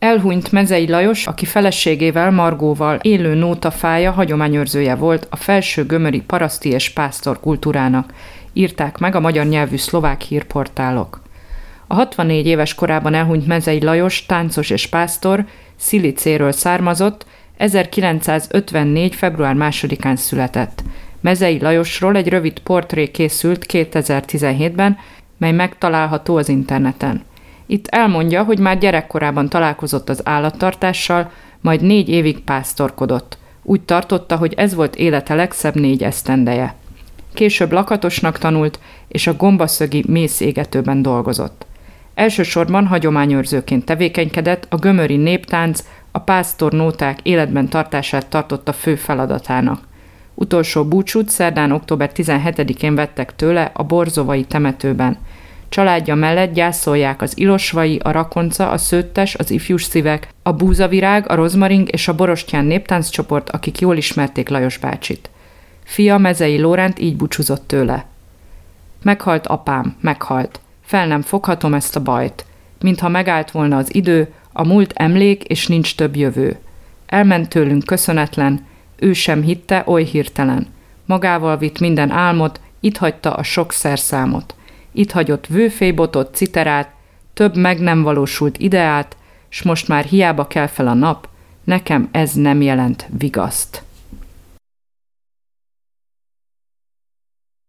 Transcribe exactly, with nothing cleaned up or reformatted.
Elhunyt Mezei Lajos, aki feleségével, Margóval élő nótafája, hagyományőrzője volt a felső-gömöri paraszti és pásztor kultúrának, írták meg a magyar nyelvű szlovák hírportálok. A hatvannégy éves korában elhunyt Mezei Lajos, táncos és pásztor, Szilicéről származott, ezerkilencszázötvennégy. február másodikán született. Mezei Lajosról egy rövid portré készült kétezer-tizenhétben, mely megtalálható az interneten. Itt elmondja, hogy már gyerekkorában találkozott az állattartással, majd négy évig pásztorkodott. Úgy tartotta, hogy ez volt élete legszebb négy esztendeje. Később lakatosnak tanult, és a gombaszögi mészégetőben dolgozott. Elsősorban hagyományőrzőként tevékenykedett, a gömöri néptánc, a pásztornóták életben tartását tartotta fő feladatának. Utolsó búcsút szerdán október tizenhetedikén vettek tőle a borzovai temetőben. Családja mellett gyászolják az ilosvai, a rakonca, a szőttes, az ifjús szívek, a búzavirág, a rozmaring és a borostyán néptánccsoport, akik jól ismerték Lajos bácsit. Fia Mezei Lóránt így búcsúzott tőle. Meghalt apám, meghalt. Fel nem foghatom ezt a bajt. Mintha megállt volna az idő, a múlt emlék, és nincs több jövő. Elment tőlünk köszönetlen, ő sem hitte, oly hirtelen. Magával vitt minden álmot, itt hagyta a sok szerszámot. Itt hagyott vőfébotot, citerát, több meg nem valósult ideát, s most már hiába kell fel a nap, nekem ez nem jelent vigaszt.